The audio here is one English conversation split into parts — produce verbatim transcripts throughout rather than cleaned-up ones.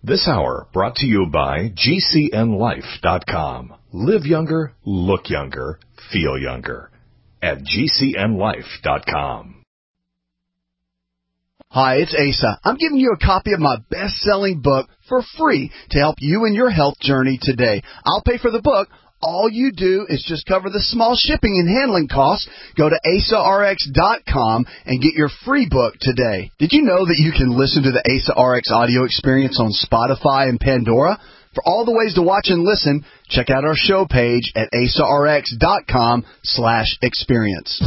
This hour brought to you by G C N life dot com. Live younger, look younger, feel younger at G C N life dot com. Hi, it's Asa. I'm giving you a copy of my best-selling book for free to help you in your health journey today. I'll pay for the book. All you do is just cover the small shipping and handling costs. Go to asa r x dot com and get your free book today. Did you know that you can listen to the Asa R X audio experience on Spotify and Pandora? For all the ways to watch and listen, check out our show page at asa r x dot com slash experience.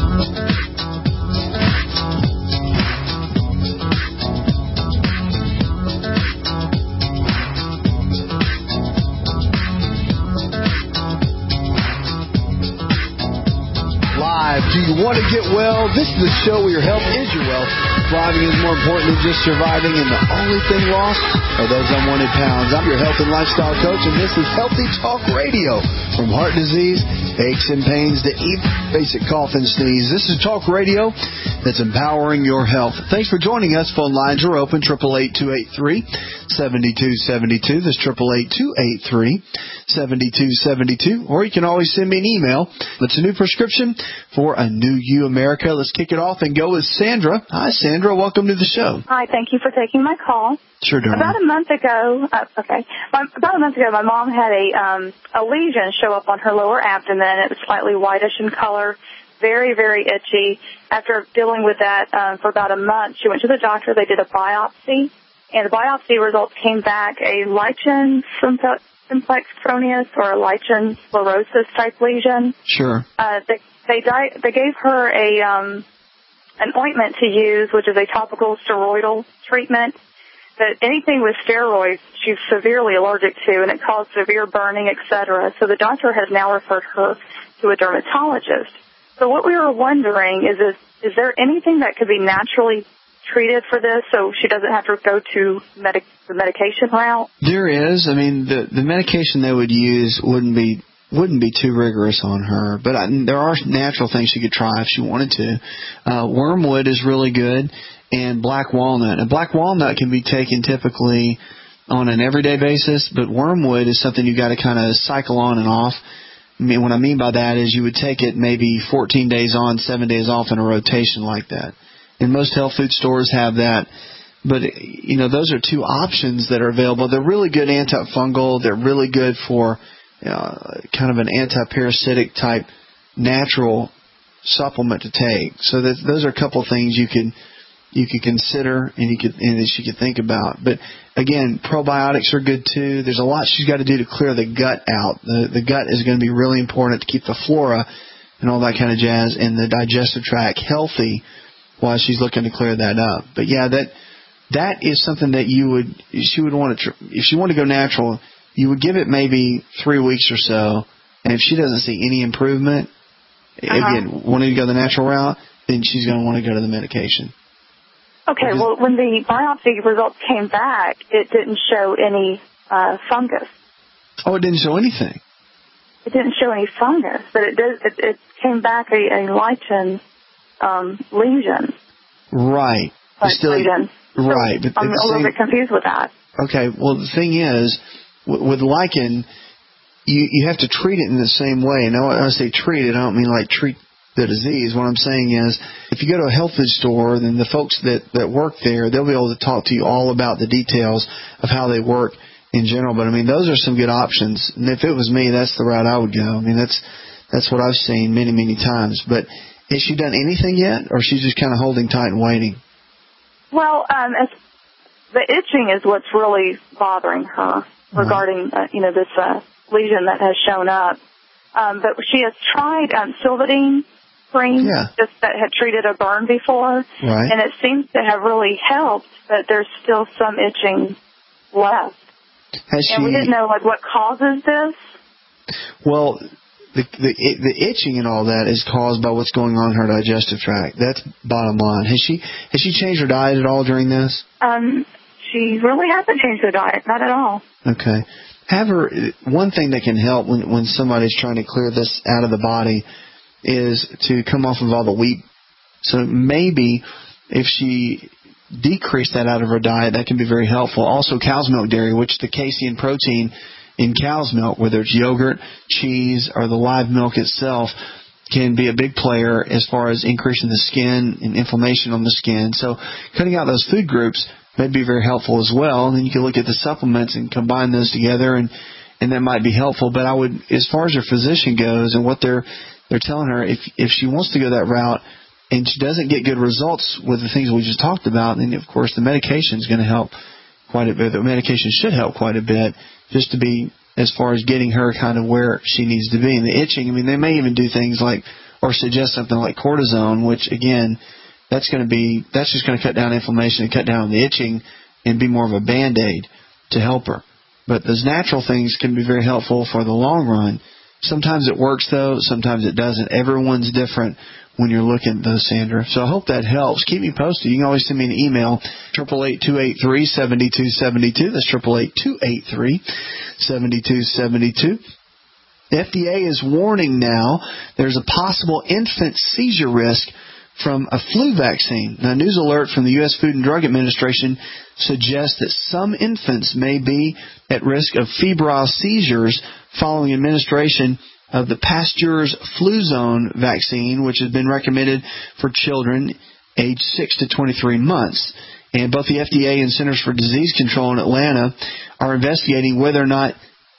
Do you want to get well? This is the show where your health is your wealth. Thriving is more important than just surviving, and the only thing lost are those unwanted pounds. I'm your health and lifestyle coach, and this is Healthy Talk Radio. From heart disease, aches and pains, to even basic cough and sneeze. This is Talk Radio that's empowering your health. Thanks for joining us. Phone lines are open, eight eight eight, two eight three, seven two seven two. That's eight eight eight, two eight three, seven two seven two. Or you can always send me an email. It's a new prescription for a new you, America. Let's kick it off and go with Sandra. Hi, Sandra. Welcome to the show. Hi. Thank you for taking my call. Sure, darling. About a month ago, uh, okay, about a month ago, my mom had a um, a lesion show up on her lower abdomen. It was slightly whitish in color, very, very itchy. After dealing with that um, for about a month, she went to the doctor. They did a biopsy, and the biopsy results came back a lichen simplex chronius or a lichen sclerosis type lesion. Sure. Uh, they they, di- they gave her a um, an ointment to use, which is a topical steroidal treatment. But anything with steroids, she's severely allergic to, and it caused severe burning, et cetera. So the doctor has now referred her to a dermatologist. So what we were wondering is, is, is there anything that could be naturally treated for this so she doesn't have to go to medic- the medication route? There is. I mean, the, the medication they would use wouldn't be wouldn't be too rigorous on her. But I, there are natural things she could try if she wanted to. Uh, wormwood is really good, and black walnut. And black walnut can be taken typically on an everyday basis, but wormwood is something you got to kind of cycle on and off. I mean, what I mean by that is you would take it maybe fourteen days on, seven days off in a rotation like that. And most health food stores have that. But, you know, those are two options that are available. They're really good antifungal. They're really good for uh, kind of an anti-parasitic type natural supplement to take. So that, those are a couple things you can you could consider and you could and that she could think about. But again, probiotics are good too. There's a lot she's got to do to clear the gut out. The the gut is going to be really important to keep the flora and all that kind of jazz and the digestive tract healthy while she's looking to clear that up. But yeah, that that is something that you would she would want to if she wanted to go natural, you would give it maybe three weeks or so, and if she doesn't see any improvement, uh-huh. again, wanting to go the natural route, then she's going to want to go to the medication. Okay, well, when the biopsy results came back, it didn't show any uh, fungus. Oh, it didn't show anything? It didn't show any fungus, but it did. It, it came back a, a lichen um, lesion. Right. Like still, lesion. Right. So but I'm a little same, bit confused with that. Okay, well, the thing is, w- with lichen, you, you have to treat it in the same way. And when I say treat it, I don't mean like treat the disease. What I'm saying is, if you go to a health food store, then the folks that, that work there, they'll be able to talk to you all about the details of how they work in general. But I mean, those are some good options. And if it was me, that's the route I would go. I mean, that's that's what I've seen many, many times. But has she done anything yet, or she's just kind of holding tight and waiting? Well, um, it's, the itching is what's really bothering her regarding, uh, you know, this uh, lesion that has shown up. Um, but she has tried um, Silvadene cream, yeah. just that had treated a burn before, right. and it seems to have really helped, but there's still some itching left. Has and she, we didn't know, like, what causes this. Well, the, the the itching and all that is caused by what's going on in her digestive tract. That's bottom line. Has she has she changed her diet at all during this? Um, she really hasn't changed her diet, not at all. Okay. Have her. One thing that can help when when somebody's trying to clear this out of the body is to come off of all the wheat. So maybe if she decrease that out of her diet, that can be very helpful. Also, cow's milk dairy, which the casein protein in cow's milk, whether it's yogurt, cheese, or the live milk itself, can be a big player as far as increasing the skin and inflammation on the skin. So cutting out those food groups may be very helpful as well. And then you can look at the supplements and combine those together, and, and that might be helpful. But I would, as far as your physician goes and what they're they're telling her, if if she wants to go that route and she doesn't get good results with the things we just talked about, then of course the medication is going to help quite a bit. The medication should help quite a bit, just to be as far as getting her kind of where she needs to be. And the itching, I mean, they may even do things like, or suggest something like cortisone, which again, that's going to be, that's just going to cut down inflammation and cut down the itching and be more of a Band-Aid to help her. But those natural things can be very helpful for the long run. Sometimes it works though, sometimes it doesn't. Everyone's different when you're looking at those, Sandra. So I hope that helps. Keep me posted. You can always send me an email, eight eight eight, two eight three, seven two seven two. That's eight eight eight, two eight three, seven two seven two. The F D A is warning now there's a possible infant seizure risk from a flu vaccine. Now, news alert from the U S Food and Drug Administration suggests that some infants may be at risk of febrile seizures following administration of the Pasteur's Fluzone vaccine, which has been recommended for children aged six to twenty-three months. And both the F D A and Centers for Disease Control in Atlanta are investigating whether or not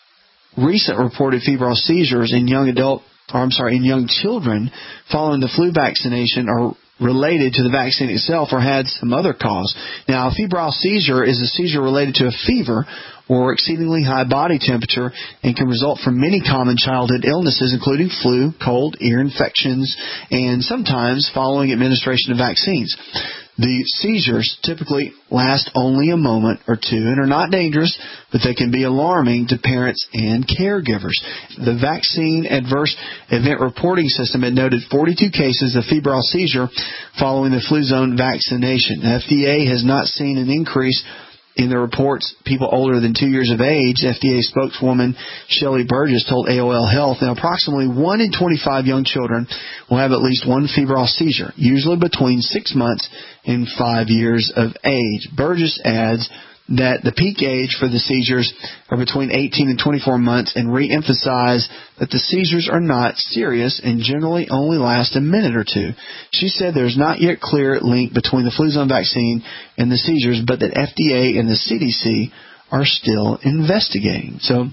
recent reported febrile seizures in young adult, or I'm sorry, in young children following the flu vaccination are related to the vaccine itself or had some other cause. Now, a febrile seizure is a seizure related to a fever or exceedingly high body temperature and can result from many common childhood illnesses, including flu, cold, ear infections, and sometimes following administration of vaccines. The seizures typically last only a moment or two and are not dangerous, but they can be alarming to parents and caregivers. The Vaccine Adverse Event Reporting System had noted forty-two cases of febrile seizure following the Fluzone vaccination. The F D A has not seen an increase in the reports people older than two years of age. F D A spokeswoman Shelley Burgess told A O L Health that approximately one in twenty-five young children will have at least one febrile seizure, usually between six months and five years of age. Burgess adds that the peak age for the seizures are between eighteen and twenty-four months and re-emphasize that the seizures are not serious and generally only last a minute or two. She said there's not yet clear link between the Fluzone vaccine and the seizures, but that F D A and the C D C are still investigating. So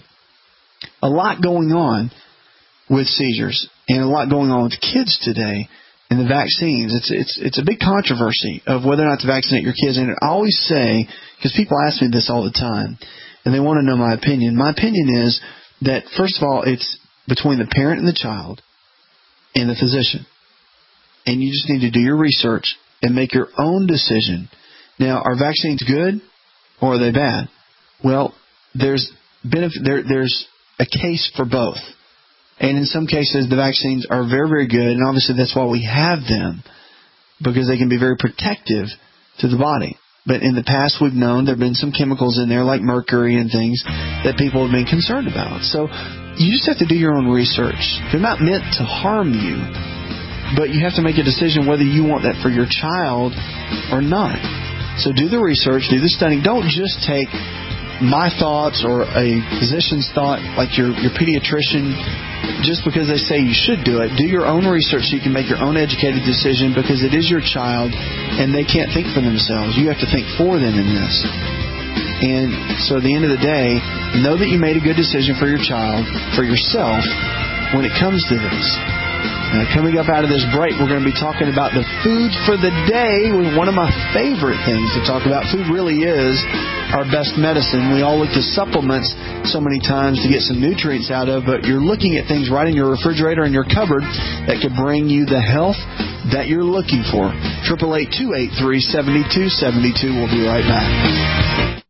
a lot going on with seizures and a lot going on with kids today. And the vaccines, it's it's it's a big controversy of whether or not to vaccinate your kids. And I always say, because people ask me this all the time, and they want to know my opinion. My opinion is that, first of all, it's between the parent and the child and the physician. And you just need to do your research and make your own decision. Now, are vaccines good or are they bad? Well, there's benefit, there, there's a case for both. And in some cases, the vaccines are very, very good, and obviously that's why we have them, because they can be very protective to the body. But in the past, we've known there have been some chemicals in there, like mercury and things, that people have been concerned about. So you just have to do your own research. They're not meant to harm you, but you have to make a decision whether you want that for your child or not. So do the research, do the studying. Don't just take my thoughts or a physician's thought, like your, your pediatrician, just because they say you should do it. Do your own research so you can make your own educated decision, because it is your child and they can't think for themselves. You have to think for them in this. And so at the end of the day, know that you made a good decision for your child, for yourself, when it comes to this. Now, coming up out of this break, we're going to be talking about the food for the day, with one of my favorite things to talk about. Food really is our best medicine. We all look to supplements so many times to get some nutrients out of, but you're looking at things right in your refrigerator and your cupboard that could bring you the health that you're looking for. eight eight eight, two eight three, seven two seven two. We'll be right back.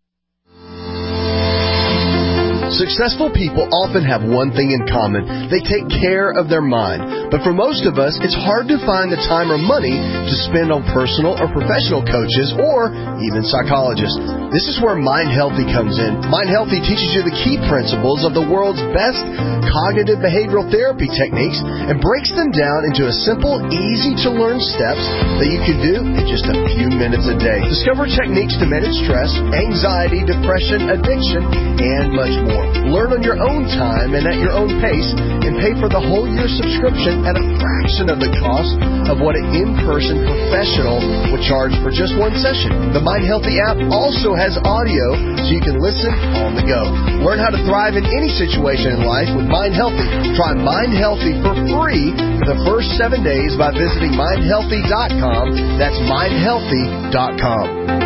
Successful people often have one thing in common. They take care of their mind. But for most of us, it's hard to find the time or money to spend on personal or professional coaches or even psychologists. This is where Mind Healthy comes in. Mind Healthy teaches you the key principles of the world's best cognitive behavioral therapy techniques and breaks them down into a simple, easy-to-learn steps that you can do in just a few minutes a day. Discover techniques to manage stress, anxiety, depression, addiction, and much more. Learn on your own time and at your own pace and pay for the whole year subscription at a fraction of the cost of what an in-person professional would charge for just one session. The Mind Healthy app also has audio so you can listen on the go. Learn how to thrive in any situation in life with Mind Healthy. Try Mind Healthy for free for the first seven days by visiting mind healthy dot com. That's mind healthy dot com.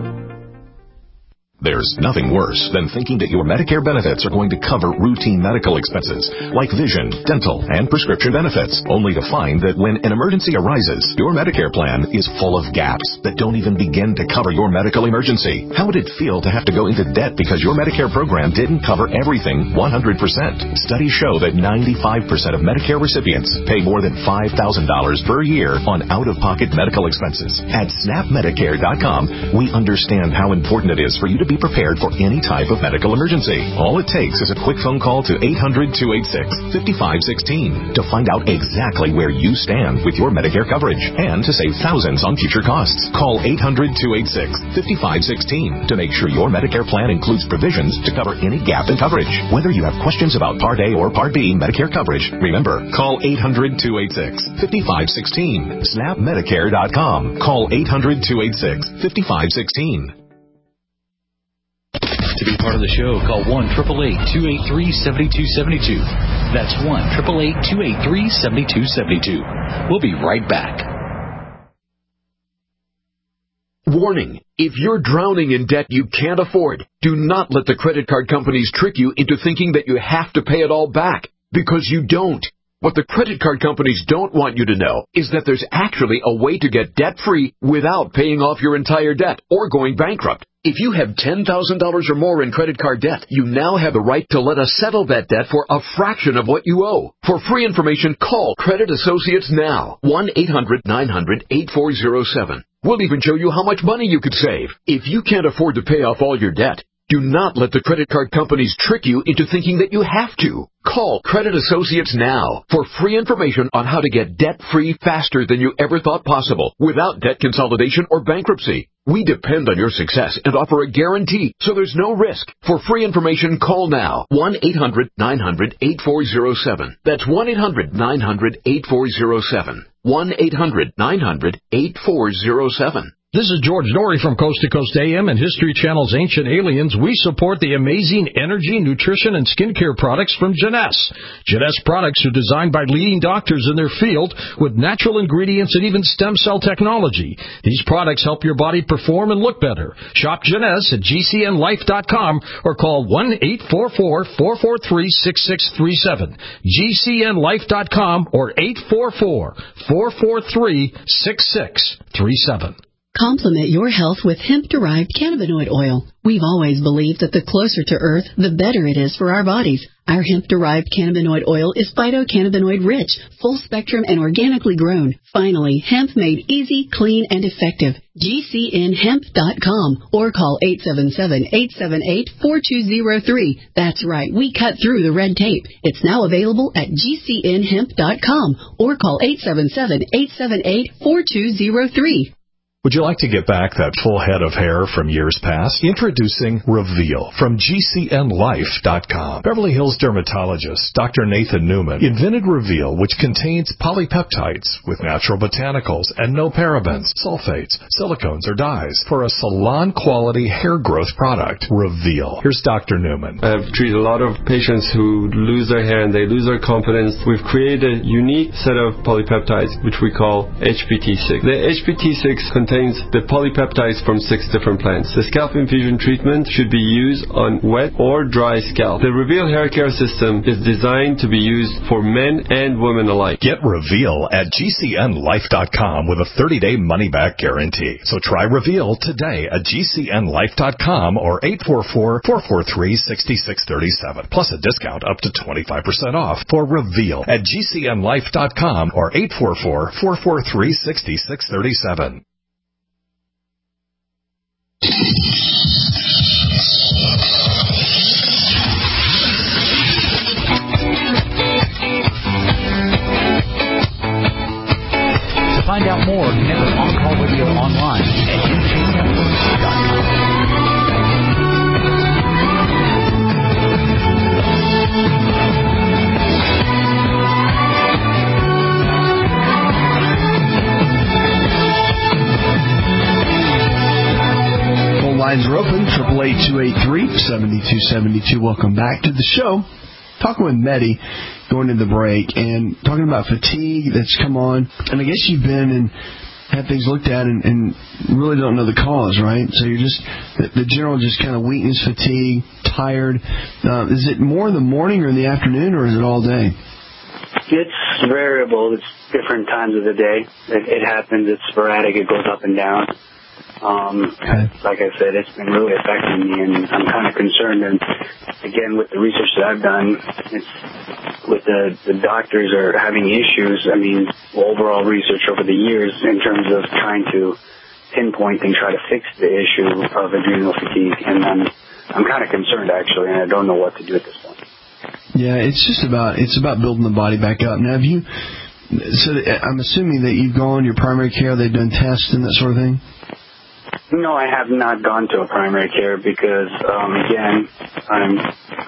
There's nothing worse than thinking that your Medicare benefits are going to cover routine medical expenses like vision, dental, and prescription benefits, only to find that when an emergency arises, your Medicare plan is full of gaps that don't even begin to cover your medical emergency. How would it feel to have to go into debt because your Medicare program didn't cover everything one hundred percent? Studies show that ninety-five percent of Medicare recipients pay more than five thousand dollars per year on out-of-pocket medical expenses. At snap medicare dot com, we understand how important it is for you to be prepared for any type of medical emergency. All it takes is a quick phone call to eight hundred, two eight six, five five one six to find out exactly where you stand with your Medicare coverage and to save thousands on future costs. Call eight hundred, two eight six, five five one six to make sure your Medicare plan includes provisions to cover any gap in coverage. Whether you have questions about Part A or Part B Medicare coverage, remember, call eight hundred, two eight six, five five one six. snap medicare dot com. Call eight hundred, two eight six, five five one six. To be part of the show, call one eight eight eight, two eight three, seven two seven two. That's one eight eight eight, two eight three, seven two seven two. We'll be right back. Warning. If you're drowning in debt you can't afford, do not let the credit card companies trick you into thinking that you have to pay it all back, because you don't. What the credit card companies don't want you to know is that there's actually a way to get debt-free without paying off your entire debt or going bankrupt. If you have ten thousand dollars or more in credit card debt, you now have the right to let us settle that debt for a fraction of what you owe. For free information, call Credit Associates now. one eight hundred, nine hundred, eight four zero seven. We'll even show you how much money you could save. If you can't afford to pay off all your debt, do not let the credit card companies trick you into thinking that you have to. Call Credit Associates now for free information on how to get debt-free faster than you ever thought possible without debt consolidation or bankruptcy. We depend on your success and offer a guarantee, so there's no risk. For free information, call now. one eight hundred, nine hundred, eight four zero seven. That's one eight hundred, nine hundred, eight four zero seven. one eight hundred, nine hundred, eight four zero seven. This is George Norrie from Coast to Coast A M and History Channel's Ancient Aliens. We support the amazing energy, nutrition, and skincare products from Jeunesse. Jeunesse products are designed by leading doctors in their field with natural ingredients and even stem cell technology. These products help your body perform and look better. Shop Jeunesse at G C N life dot com or call one eight four four, four four three, six six three seven. G C N life dot com or eight four four, four four three, six six three seven. Complement your health with hemp-derived cannabinoid oil. We've always believed that the closer to Earth, the better it is for our bodies. Our hemp-derived cannabinoid oil is phytocannabinoid-rich, full-spectrum, and organically grown. Finally, hemp made easy, clean, and effective. G C N hemp dot com or call eight seven seven, eight seven eight, four two zero three. That's right, we cut through the red tape. It's now available at G C N hemp dot com or call eight seven seven, eight seven eight, four two zero three. Would you like to get back that full head of hair from years past? Introducing Reveal from G C N life dot com. Beverly Hills dermatologist Doctor Nathan Newman invented Reveal, which contains polypeptides with natural botanicals and no parabens, sulfates, silicones, or dyes for a salon-quality hair growth product. Reveal. Here's Doctor Newman. I've treated a lot of patients who lose their hair and they lose their confidence. We've created a unique set of polypeptides, which we call H P T six. The H P T six contains contains the polypeptides from six different plants. The scalp infusion treatment should be used on wet or dry scalp. The Reveal hair care system is designed to be used for men and women alike. Get Reveal at G C N life dot com with a thirty-day money-back guarantee. So try Reveal today at G C N life dot com or eight four four, four four three, six six three seven. Plus a discount up to twenty-five percent off for Reveal at G C N life dot com or eight four four, four four three, six six three seven. To find out more, connect with On Call Radio online at M J network dot com. Lines are open, triple eight, two eight three, seven two seven two. Welcome back to the show. Talking with Mehdi, going into the break, and talking about fatigue that's come on. And I guess you've been and had things looked at and, and really don't know the cause, right? So you're just, the, the general just kind of weakness, fatigue, tired. Uh, is it more in the morning or in the afternoon, or is it all day? It's variable. It's different times of the day. It, it happens. It's sporadic. It goes up and down. Um, okay. Like I said, it's been really affecting me, and I'm kind of concerned. And again, with the research that I've done, it's with the the doctors are having issues. I mean, overall research over the years in terms of trying to pinpoint and try to fix the issue of adrenal fatigue, and I'm I'm kind of concerned actually, and I don't know what to do at this point. Yeah, it's just about it's about building the body back up. Now, have you? So I'm assuming that you've gone your primary care. They've done tests and that sort of thing. No, I have not gone to a primary care because, um, again, I'm,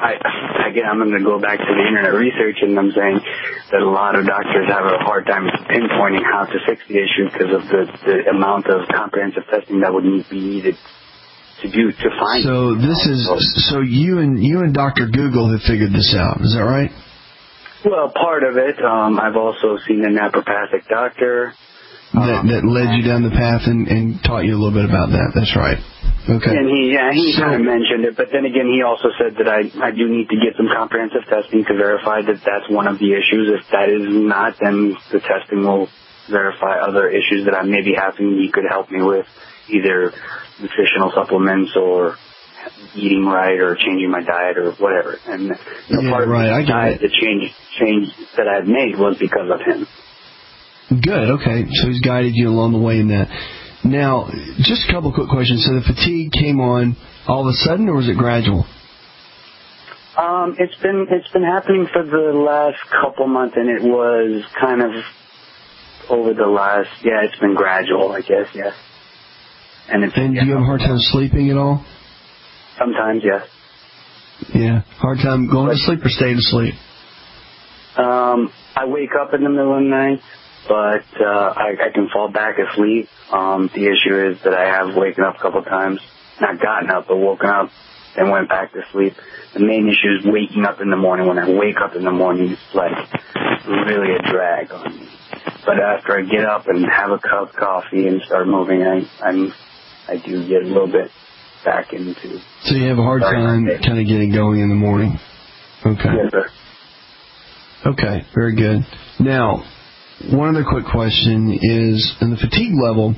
I, again, I'm going to go back to the internet research, and I'm saying that a lot of doctors have a hard time pinpointing how to fix the issue because of the, the amount of comprehensive testing that would need, be needed to do to find. So it. this is so you and you and Doctor Google have figured this out. Is that right? Well, part of it. Um, I've also seen a naturopathic doctor. That, that led you down the path and, and taught you a little bit about that. That's right. Okay. And he, yeah, he so, kind of mentioned it, but then again, he also said that I, I do need to get some comprehensive testing to verify that that's one of the issues. If that is not, then the testing will verify other issues that I may be having. He could help me with either nutritional supplements or eating right or changing my diet or whatever. And you know, yeah, part of right, the diet, the change, change that I had made was because of him. Good, okay. So he's guided you along the way in that. Now, just a couple quick questions. So the fatigue came on all of a sudden, or was it gradual? Um, it's been it's been happening for the last couple months, and it was kind of over the last, yeah, it's been gradual, I guess, yes. And, it's, and do you have a hard time sleeping at all? Sometimes, yes. Yeah, hard time going but, to sleep or staying asleep? Um, I wake up in the middle of the night. But uh, I, I can fall back asleep. Um, the issue is that I have waken up a couple of times, not gotten up, but woken up and went back to sleep. The main issue is waking up in the morning. When I wake up in the morning, it's like really a drag on me. But after I get up and have a cup of coffee and start moving, I I'm, I do get a little bit back into. So you have a hard time kind of getting going in the morning. Okay. Yes, sir. Okay, very good. Now, one other quick question is, in the fatigue level,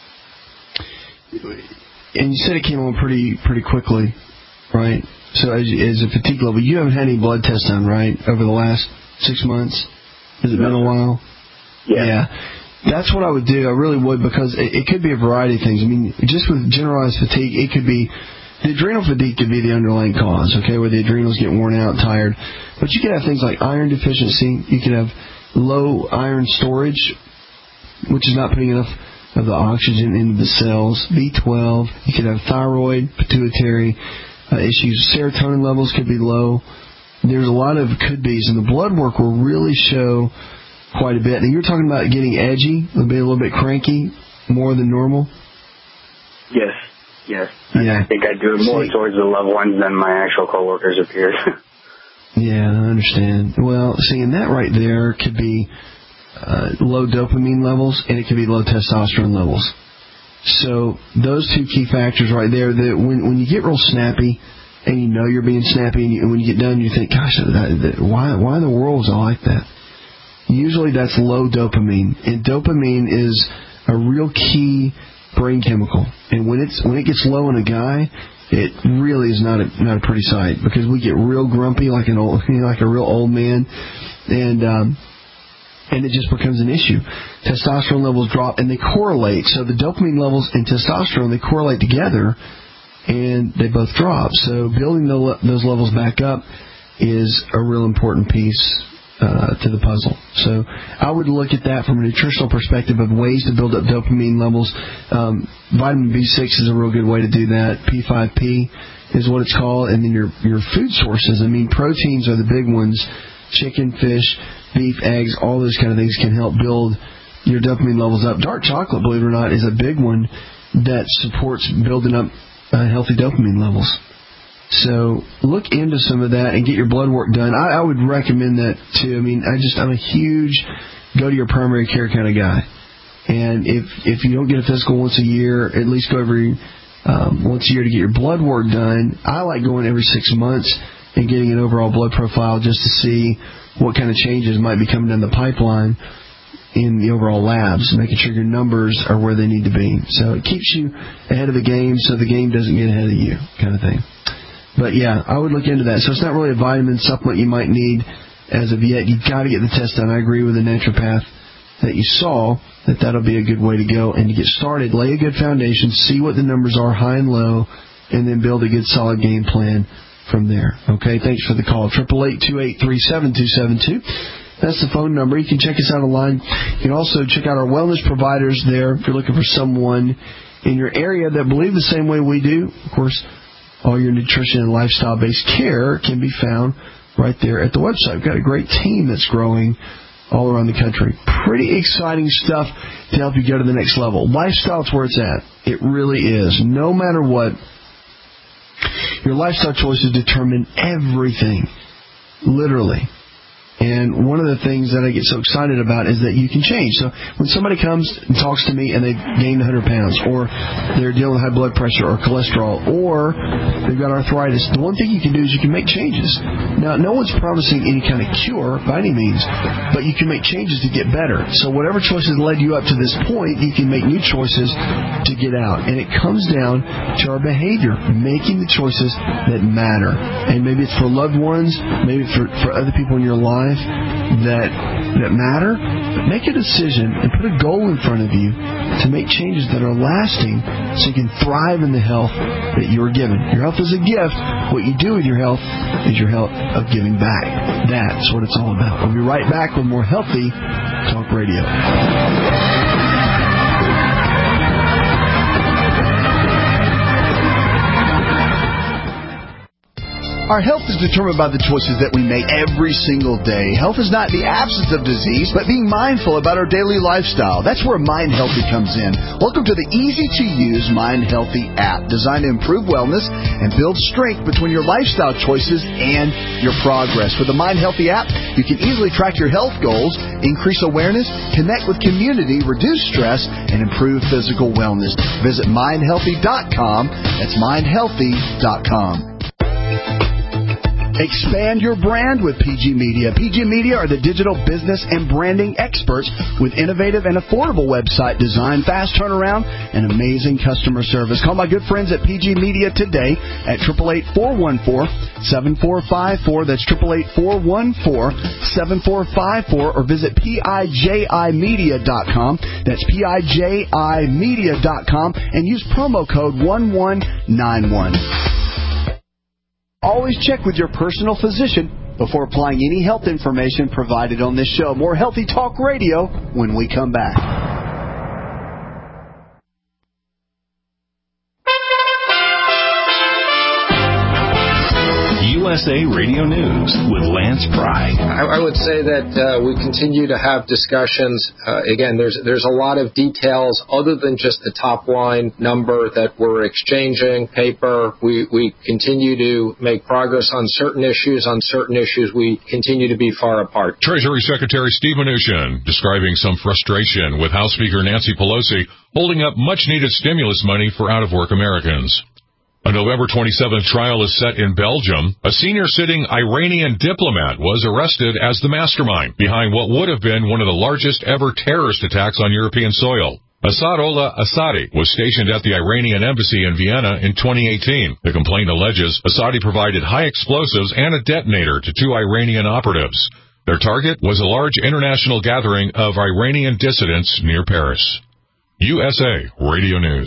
and you said it came on pretty pretty quickly, right? So as, as a fatigue level, you haven't had any blood tests done, right, over the last six months? Has it been a while? Yeah. yeah. That's what I would do. I really would, because it, it could be a variety of things. I mean, just with generalized fatigue, it could be, the adrenal fatigue could be the underlying cause, okay, where the adrenals get worn out, tired. But you could have things like iron deficiency. You could have low iron storage, which is not putting enough of the oxygen into the cells. B twelve, you could have thyroid, pituitary uh, issues. Serotonin levels could be low. There's a lot of could-be's, and the blood work will really show quite a bit. And you're talking about getting edgy, a bit, a little bit cranky, more than normal? Yes, yes. Yeah. I think I do it more See, towards the loved ones than my actual coworkers appears. Yeah, I understand. Well, seeing that right there could be uh, low dopamine levels, and it could be low testosterone levels. So those two key factors right there, that when, when you get real snappy and you know you're being snappy, and, you, and when you get done, you think, gosh, that, that, why, why in the world is I like that? Usually that's low dopamine. And dopamine is a real key brain chemical. And when it's when it gets low in a guy, it really is not a, not a pretty sight, because we get real grumpy like an old, you know, like a real old man. And, um, and it just becomes an issue. Testosterone levels drop, and they correlate. So the dopamine levels and testosterone, they correlate together, and they both drop. So building the, those levels back up is a real important piece uh, to the puzzle. So I would look at that from a nutritional perspective of ways to build up dopamine levels. Um, vitamin B six is a real good way to do that. P five P is what it's called. And then your, your food sources. I mean, proteins are the big ones. Chicken, fish, beef, eggs, all those kind of things can help build your dopamine levels up. Dark chocolate, believe it or not, is a big one that supports building up uh, healthy dopamine levels. So look into some of that and get your blood work done. I, I would recommend that too. I mean, I just I'm a huge go to your primary care kind of guy. And if if you don't get a physical once a year, at least go every um, once a year to get your blood work done. I like going every six months and getting an overall blood profile just to see what kind of changes might be coming down the pipeline in the overall labs, making sure your numbers are where they need to be. So it keeps you ahead of the game so the game doesn't get ahead of you, kind of thing. But, yeah, I would look into that. So it's not really a vitamin supplement you might need as of yet. You've got to get the test done. I agree with the naturopath that you saw, that that'll be a good way to go. And to get started, lay a good foundation, see what the numbers are, high and low, and then build a good, solid game plan from there. Okay, thanks for the call. eight eight eight, two eight three, seven two seven two. That's the phone number. You can check us out online. You can also check out our wellness providers there if you're looking for someone in your area that believe the same way we do. Of course, all your nutrition and lifestyle-based care can be found right there at the website. We've got a great team that's growing all around the country. Pretty exciting stuff to help you go to the next level. Lifestyle's where it's at. It really is. No matter what, your lifestyle choices determine everything, literally. And one of the things that I get so excited about is that you can change. So when somebody comes and talks to me and they've gained one hundred pounds, or they're dealing with high blood pressure or cholesterol, or they've got arthritis, the one thing you can do is you can make changes. Now, no one's promising any kind of cure by any means, but you can make changes to get better. So whatever choices led you up to this point, you can make new choices to get out. And it comes down to our behavior, making the choices that matter. And maybe it's for loved ones, maybe for, for other people in your life that that matter, but make a decision and put a goal in front of you to make changes that are lasting so you can thrive in the health that you're given. Your health is a gift. What you do with your health is your health of giving back. That's what it's all about. We'll be right back with more Healthy Talk Radio. Our health is determined by the choices that we make every single day. Health is not the absence of disease, but being mindful about our daily lifestyle. That's where Mind Healthy comes in. Welcome to the easy-to-use Mind Healthy app, designed to improve wellness and build strength between your lifestyle choices and your progress. With the Mind Healthy app, you can easily track your health goals, increase awareness, connect with community, reduce stress, and improve physical wellness. Visit mind healthy dot com. That's mind healthy dot com. Expand your brand with P G Media. P G Media are the digital business and branding experts with innovative and affordable website design, fast turnaround, and amazing customer service. Call my good friends at P G Media today at eight eight eight, four one four, seven four five four. That's eight eight eight, four one four, seven four five four. Or visit piji media dot com. That's piji media dot com and use promo code one one nine one. Always check with your personal physician before applying any health information provided on this show. More Healthy Talk Radio when we come back. U S A Radio News with Lance Pry. I, I would say that uh, we continue to have discussions. Uh, again, there's there's a lot of details other than just the top line number that we're exchanging paper. We we continue to make progress on certain issues. On certain issues, we continue to be far apart. Treasury Secretary Steve Mnuchin describing some frustration with House Speaker Nancy Pelosi holding up much-needed stimulus money for out-of-work Americans. A November twenty-seventh trial is set in Belgium. A senior sitting Iranian diplomat was arrested as the mastermind behind what would have been one of the largest ever terrorist attacks on European soil. Assadollah Assadi was stationed at the Iranian embassy in Vienna in twenty eighteen. The complaint alleges Assadi provided high explosives and a detonator to two Iranian operatives. Their target was a large international gathering of Iranian dissidents near Paris. U S A Radio News.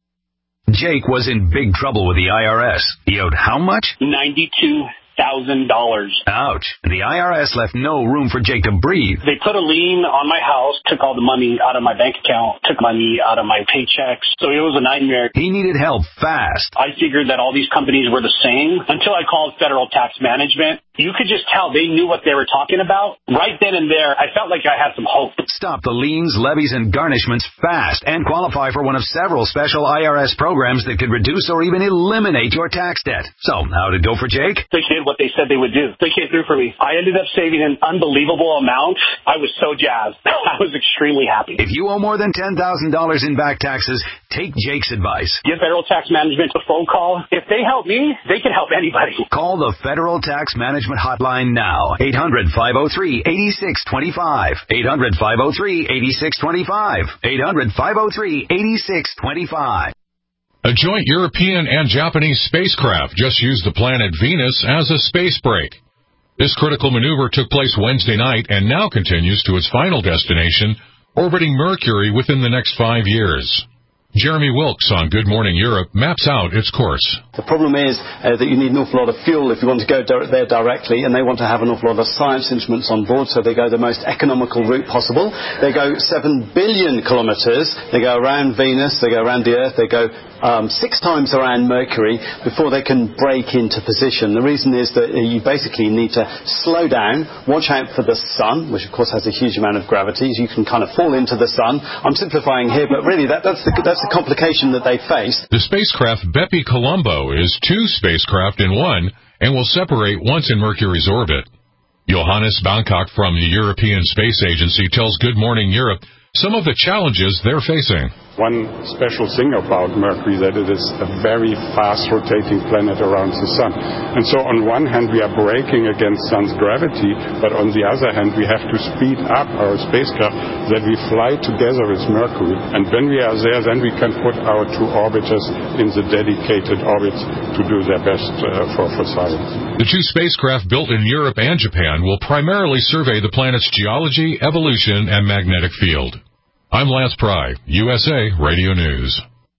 Jake was in big trouble with the I R S. He owed how much? ninety-two thousand dollars. Ouch. The I R S left no room for Jake to breathe. They put a lien on my house, took all the money out of my bank account, took money out of my paychecks. So it was a nightmare. He needed help fast. I figured that all these companies were the same until I called Federal Tax Management. You could just tell they knew what they were talking about. Right then and there, I felt like I had some hope. Stop the liens, levies, and garnishments fast and qualify for one of several special I R S programs that could reduce or even eliminate your tax debt. So, how'd it go for Jake? They did what they said they would do. They came through for me. I ended up saving an unbelievable amount. I was so jazzed. I was extremely happy. If you owe more than ten thousand dollars in back taxes, take Jake's advice. Give Federal Tax Management a phone call. If they help me, they can help anybody. Call the Federal Tax Management hotline now. eight hundred, five oh three, eight six two five. eight hundred, five oh three, eight six two five. eight hundred, five oh three, eight six two five. A joint European and Japanese spacecraft just used the planet Venus as a space break. This critical maneuver took place Wednesday night and now continues to its final destination, orbiting Mercury within the next five years. Jeremy Wilkes on Good Morning Europe maps out its course. The problem is uh, that you need an awful lot of fuel if you want to go di- there directly, and they want to have an awful lot of science instruments on board, so they go the most economical route possible. They go seven billion kilometres, they go around Venus, they go around the Earth, they go um, six times around Mercury before they can break into position. The reason is that you basically need to slow down, watch out for the sun, which of course has a huge amount of gravity. You can kind of fall into the sun. I'm simplifying here, but really that, that's the, that's the complication that they face. The spacecraft Bepi Colombo is two spacecraft in one and will separate once in Mercury's orbit. Johannes Bangkok from the European Space Agency tells Good Morning Europe some of the challenges they're facing. One special thing about Mercury that it is a very fast rotating planet around the Sun. And so on one hand we are braking against Sun's gravity, but on the other hand we have to speed up our spacecraft that we fly together with Mercury. And when we are there, then we can put our two orbiters in the dedicated orbits to do their best uh, for, for science. The two spacecraft built in Europe and Japan will primarily survey the planet's geology, evolution, and magnetic field. I'm Lance Pry, U S A Radio News.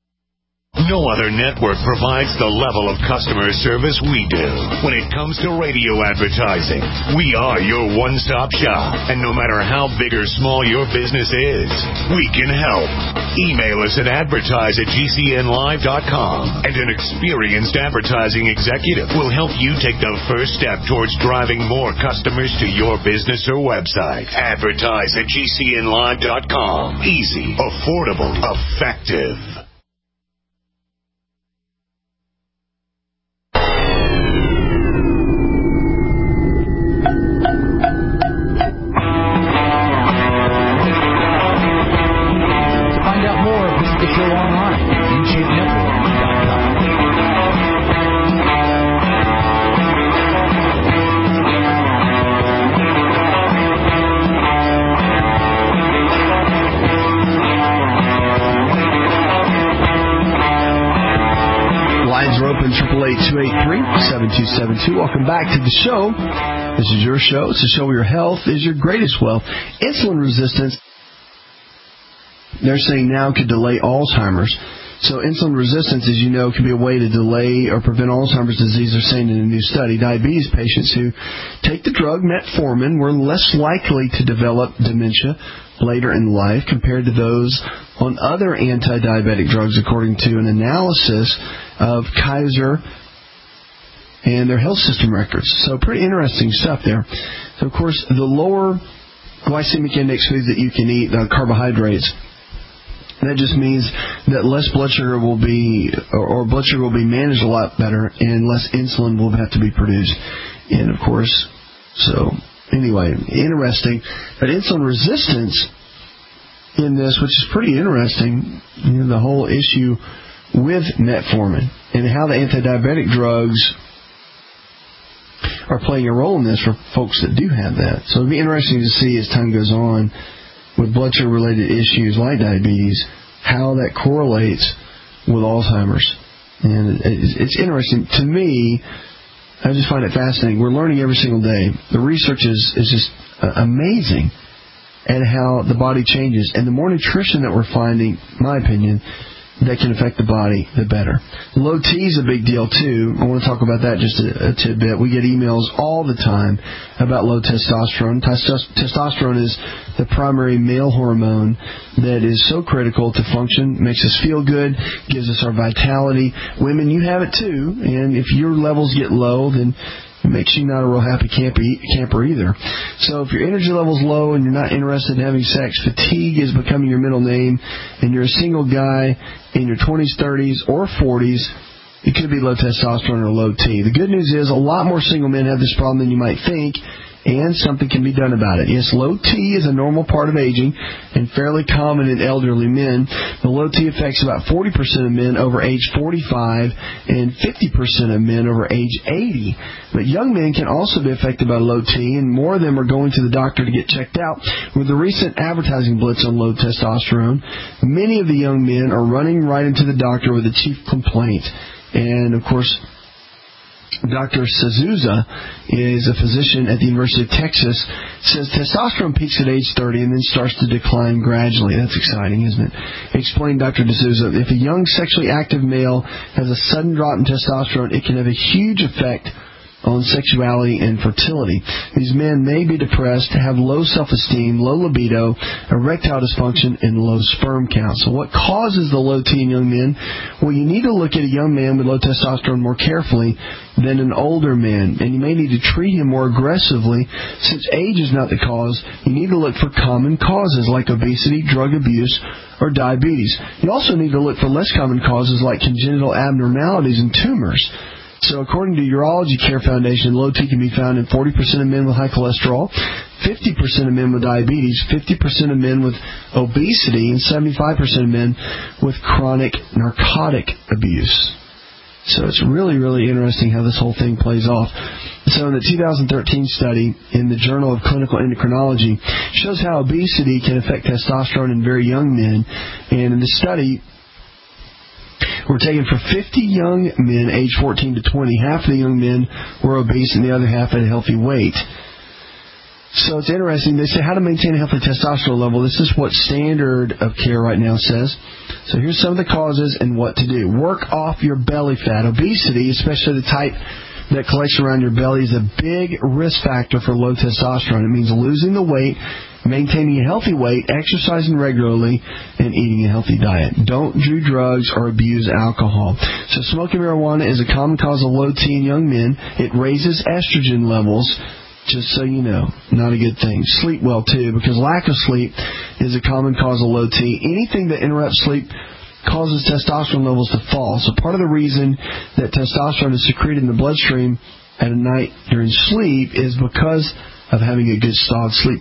No other network provides the level of customer service we do. When it comes to radio advertising, we are your one-stop shop. And no matter how big or small your business is, we can help. Email us at advertise at g c n live dot com, and an experienced advertising executive will help you take the first step towards driving more customers to your business or website. Advertise at g c n live dot com. Easy, affordable, effective. two eight three, seven two seven two. Welcome back to the show. This is your show. It's a show where your health is your greatest wealth. Insulin resistance, they're saying now could delay Alzheimer's. So insulin resistance, as you know, can be a way to delay or prevent Alzheimer's disease, they're saying in a new study. Diabetes patients who take the drug metformin were less likely to develop dementia later in life compared to those on other anti-diabetic drugs, according to an analysis of Kaiser and their health system records. So pretty interesting stuff there. So, of course, the lower glycemic index foods that you can eat, the carbohydrates, that just means that less blood sugar will be, or, or blood sugar will be managed a lot better, and less insulin will have to be produced. And, of course, so anyway, interesting. But insulin resistance in this, which is pretty interesting, you know, the whole issue with metformin and how the anti-diabetic drugs are playing a role in this for folks that do have that. So it'll be interesting to see as time goes on with blood sugar related issues like diabetes, how that correlates with Alzheimer's. And it's interesting to me. I just find it fascinating. We're learning every single day. The research is, is just amazing at how the body changes. And the more nutrition that we're finding, in my opinion, that can affect the body, the better. Low T is a big deal, too. I want to talk about that just a, a tidbit. We get emails all the time about low testosterone. Testos- testosterone is the primary male hormone that is so critical to function, makes us feel good, gives us our vitality. Women, you have it, too. And if your levels get low, then it makes you not a real happy camper, camper either. So if your energy level's low and you're not interested in having sex, fatigue is becoming your middle name, and you're a single guy in your twenties, thirties, or forties, it could be low testosterone or low T. The good news is a lot more single men have this problem than you might think, and something can be done about it. Yes, low T is a normal part of aging and fairly common in elderly men. The low T affects about forty percent of men over age forty-five and fifty percent of men over age eighty. But young men can also be affected by low T, and more of them are going to the doctor to get checked out. With the recent advertising blitz on low testosterone, many of the young men are running right into the doctor with a chief complaint. And, of course, Doctor Sazusa is a physician at the University of Texas, says testosterone peaks at age thirty and then starts to decline gradually. That's exciting, isn't it? Explained Doctor D'Souza, if a young sexually active male has a sudden drop in testosterone, it can have a huge effect on sexuality and fertility. These men may be depressed, have low self-esteem, low libido, erectile dysfunction, and low sperm count. So what causes the low T in young men? Well, you need to look at a young man with low testosterone more carefully than an older man, and you may need to treat him more aggressively. Since age is not the cause, you need to look for common causes like obesity, drug abuse, or diabetes. You also need to look for less common causes like congenital abnormalities and tumors. So according to Urology Care Foundation, low T can be found in forty percent of men with high cholesterol, fifty percent of men with diabetes, fifty percent of men with obesity, and seventy-five percent of men with chronic narcotic abuse. So it's really, really interesting how this whole thing plays off. So in the two thousand thirteen study in the Journal of Clinical Endocrinology shows how obesity can affect testosterone in very young men. And in the study, were taken for fifty young men aged fourteen to twenty. Half of the young men were obese and the other half had a healthy weight. So it's interesting. They say how to maintain a healthy testosterone level. This is what standard of care right now says. So here's some of the causes and what to do. Work off your belly fat. Obesity, especially the type that collects around your belly, is a big risk factor for low testosterone. It means losing the weight, maintaining a healthy weight, exercising regularly, and eating a healthy diet. Don't do drugs or abuse alcohol. So smoking marijuana is a common cause of low T in young men. It raises estrogen levels, just so you know. Not a good thing. Sleep well, too, because lack of sleep is a common cause of low T. Anything that interrupts sleep causes testosterone levels to fall. So part of the reason that testosterone is secreted in the bloodstream at a night during sleep is because of having a good solid sleep.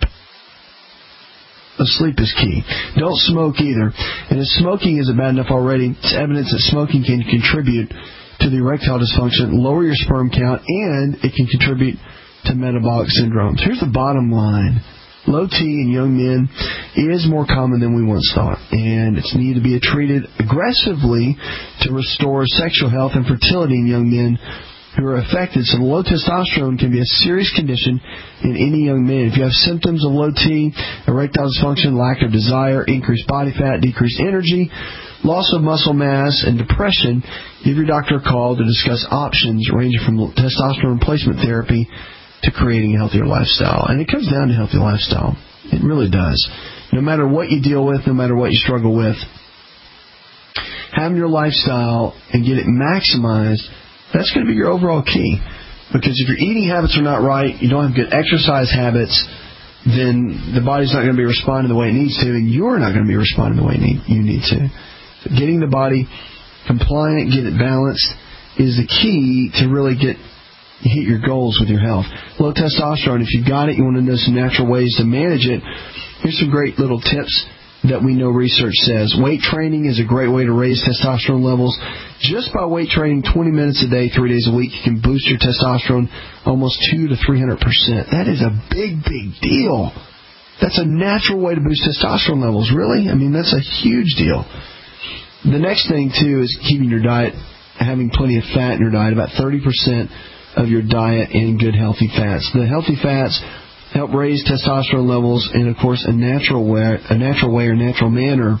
Sleep is key. Don't smoke either. And if smoking isn't bad enough already, it's evidence that smoking can contribute to the erectile dysfunction, lower your sperm count, and it can contribute to metabolic syndromes. Here's the bottom line. Low T in young men is more common than we once thought, and it's needed to be treated aggressively to restore sexual health and fertility in young men who are affected. So low testosterone can be a serious condition in any young man. If you have symptoms of low T, erectile dysfunction, lack of desire, increased body fat, decreased energy, loss of muscle mass, and depression, give your doctor a call to discuss options ranging from testosterone replacement therapy to creating a healthier lifestyle. And it comes down to healthy lifestyle. It really does. No matter what you deal with, no matter what you struggle with, having your lifestyle and get it maximized That's going to be your overall key. Because if your eating habits are not right, you don't have good exercise habits, then the body's not going to be responding the way it needs to, and you're not going to be responding the way you need to. So getting the body compliant, get it balanced, is the key to really get hit your goals with your health. Low testosterone, if you've got it, you want to know some natural ways to manage it. Here's some great little tips that we know research says. Weight training is a great way to raise testosterone levels. Just by weight training twenty minutes a day, three days a week, you can boost your testosterone almost two to three hundred percent. That is a big, big deal. That's a natural way to boost testosterone levels, really. I mean, that's a huge deal. The next thing, too, is keeping your diet, having plenty of fat in your diet, about thirty percent of your diet in good, healthy fats. The healthy fats help raise testosterone levels in, of course, a natural way, a natural way or natural manner,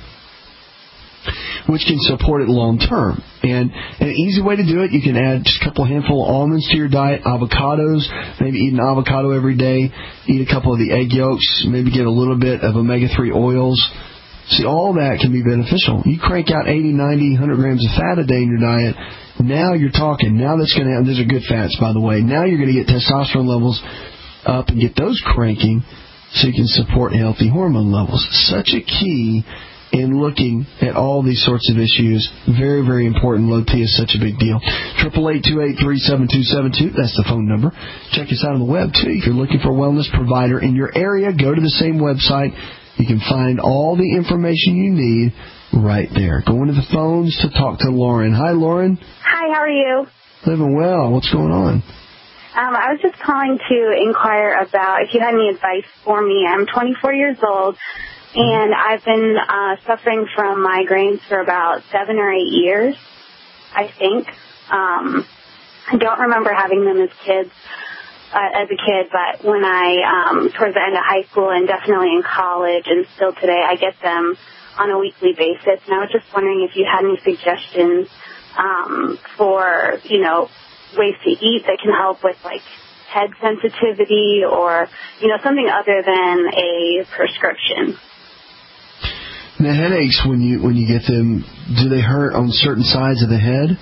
which can support it long term. And an easy way to do it, you can add just a couple handful of almonds to your diet, avocados, maybe eat an avocado every day, eat a couple of the egg yolks, maybe get a little bit of omega three oils. See, all that can be beneficial. You crank out eighty, ninety, one hundred grams of fat a day in your diet, now you're talking. Now that's going to, those are good fats, by the way. Now you're going to get testosterone levels up and get those cranking so you can support healthy hormone levels. Such a key in looking at all these sorts of issues. Very, very important. Low T is such a big deal. eight eight eight, two eight three, seven two seven two. That's the phone number. Check us out on the web, too. If you're looking for a wellness provider in your area, go to the same website. You can find all the information you need right there. Going to the phones to talk to Lauren. Hi, Lauren. Hi, how are you? Living well. What's going on? Um, I was just calling to inquire about if you had any advice for me. I'm twenty-four years old, and I've been uh, suffering from migraines for about seven or eight years, I think. Um, I don't remember having them as kids. Uh, as a kid, but when I, um, towards the end of high school and definitely in college and still today, I get them on a weekly basis. And I was just wondering if you had any suggestions um, for, you know, ways to eat that can help with, like, head sensitivity or, you know, something other than a prescription. The headaches, when you when you get them, do they hurt on certain sides of the head?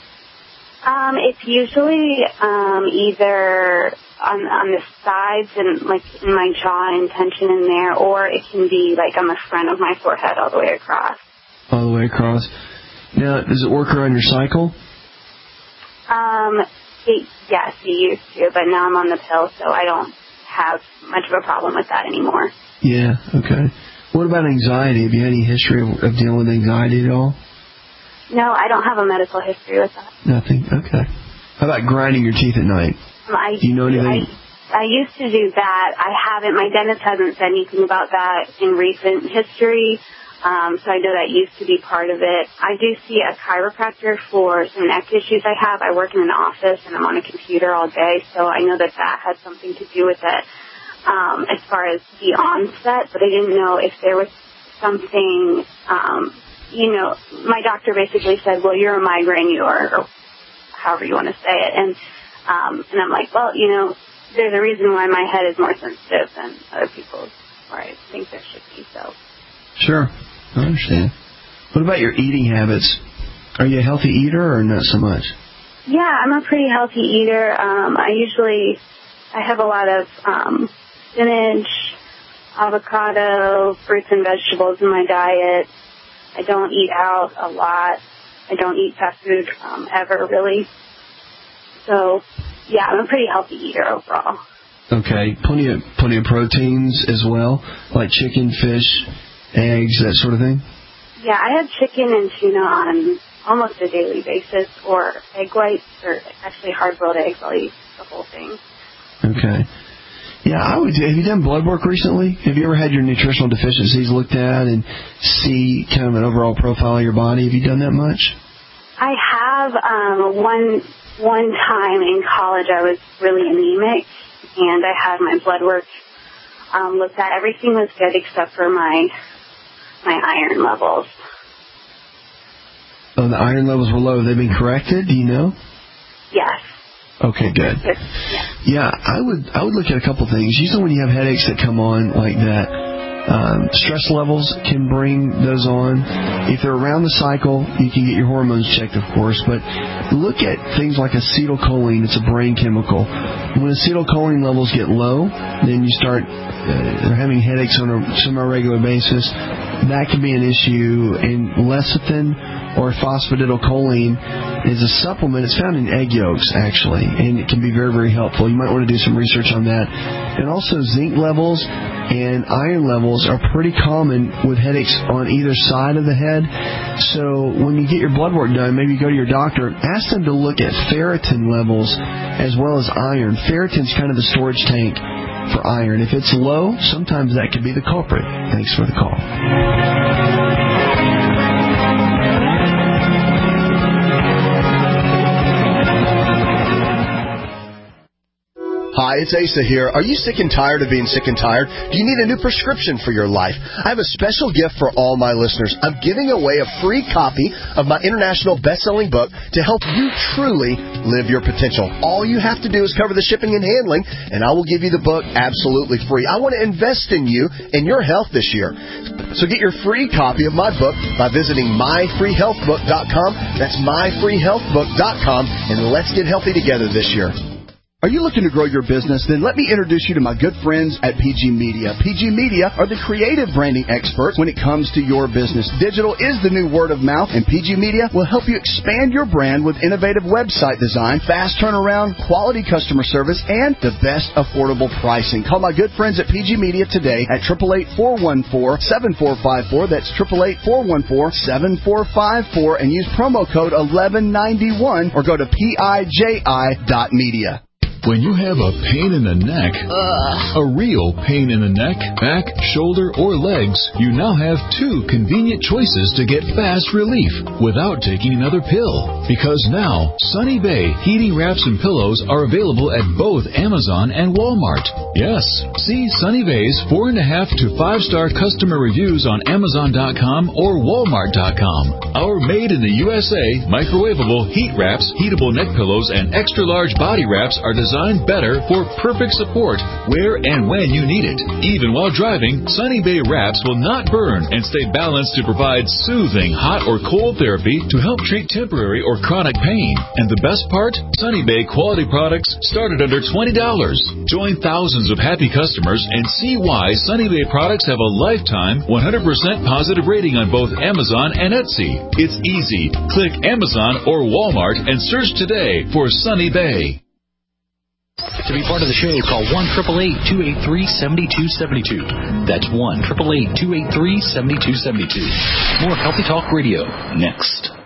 Um, it's usually um, either on, on the sides and like in my jaw and tension in there, or it can be like on the front of my forehead all the way across. All the way across. Now, does it work around your cycle? Um, it, yes, it used to, but now I'm on the pill, so I don't have much of a problem with that anymore. Yeah, okay. What about anxiety? Have you had any history of, of dealing with anxiety at all? No, I don't have a medical history with that. Nothing? Okay. How about grinding your teeth at night? Um, I, do you know anything? I, I used to do that. I haven't. My dentist hasn't said anything about that in recent history, um, so I know that used to be part of it. I do see a chiropractor for some neck issues I have. I work in an office, and I'm on a computer all day, so I know that that has something to do with it um, as far as the onset, but I didn't know if there was something... Um, you know, my doctor basically said, well, you're a migraine, you are, or however you want to say it. And um, and I'm like, well, you know, there's a reason why my head is more sensitive than other people's, or I think there should be, so. Sure. I understand. What about your eating habits? Are you a healthy eater or not so much? Yeah, I'm a pretty healthy eater. Um, I usually, I have a lot of um, spinach, avocado, fruits and vegetables in my diet. I don't eat out a lot. I don't eat fast food um, ever, really. So, yeah, I'm a pretty healthy eater overall. Okay. Plenty of plenty of proteins as well, like chicken, fish, eggs, that sort of thing? Yeah, I have chicken and tuna on almost a daily basis, or egg whites, or actually hard-boiled eggs. I'll eat the whole thing. Okay. Yeah, I would. Have you done blood work recently? Have you ever had your nutritional deficiencies looked at and see kind of an overall profile of your body? Have you done that much? I have. Um, one one time in college, I was really anemic, and I had my blood work um, looked at. Everything was good except for my my iron levels. Oh, the iron levels were low. Have they been corrected? Do you know? Yes. Okay, good. Yeah, I would I would look at a couple things. Usually when you have headaches that come on like that, Um, stress levels can bring those on. If they're around the cycle, you can get your hormones checked, of course. But look at things like acetylcholine. It's a brain chemical. When acetylcholine levels get low, then you start uh, having headaches on a semi-regular basis. That can be an issue. And lecithin or phosphatidylcholine is a supplement. It's found in egg yolks, actually, and it can be very, very helpful. You might want to do some research on that. And also zinc levels and iron levels are pretty common with headaches on either side of the head. So when you get your blood work done, maybe you go to your doctor, ask them to look at ferritin levels as well as iron. Ferritin's kind of the storage tank for iron. If it's low, sometimes that could be the culprit. Thanks for the call. Hi, it's Asa here. Are you sick and tired of being sick and tired? Do you need a new prescription for your life? I have a special gift for all my listeners. I'm giving away a free copy of my international best-selling book to help you truly live your potential. All you have to do is cover the shipping and handling, and I will give you the book absolutely free. I want to invest in you and your health this year. So get your free copy of my book by visiting my free health book dot com. That's my free health book dot com, and let's get healthy together this year. Are you looking to grow your business? Then let me introduce you to my good friends at P G Media. P G Media are the creative branding experts when it comes to your business. Digital is the new word of mouth, and P G Media will help you expand your brand with innovative website design, fast turnaround, quality customer service, and the best affordable pricing. Call my good friends at P G Media today at eight eight eight, four one four, seven four five four. That's eight eight eight, four one four, seven four five four, and use promo code eleven ninety-one or go to P I J I dot media. When you have a pain in the neck, Ugh. a real pain in the neck, back, shoulder, or legs, you now have two convenient choices to get fast relief without taking another pill. Because now, Sunny Bay heating wraps and pillows are available at both Amazon and Walmart. Yes, see Sunny Bay's four and a half to five star customer reviews on Amazon dot com or Walmart dot com. Our made in the U S A microwavable heat wraps, heatable neck pillows, and extra large body wraps are designed Designed better for perfect support where and when you need it. Even while driving, Sunny Bay wraps will not burn and stay balanced to provide soothing hot or cold therapy to help treat temporary or chronic pain. And the best part? Sunny Bay quality products start at under twenty dollars. Join thousands of happy customers and see why Sunny Bay products have a lifetime one hundred percent positive rating on both Amazon and Etsy. It's easy. Click Amazon or Walmart and search today for Sunny Bay. To be part of the show, call one eight eight eight, two eight three, seven two seven two. That's one eight eight eight, two eight three, seven two seven two. More Healthy Talk Radio next.